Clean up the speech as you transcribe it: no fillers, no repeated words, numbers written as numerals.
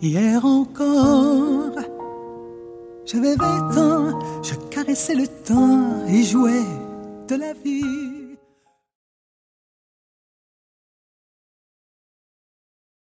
Hier encore, j'avais 20 ans, je caressais le temps et jouais de la vie.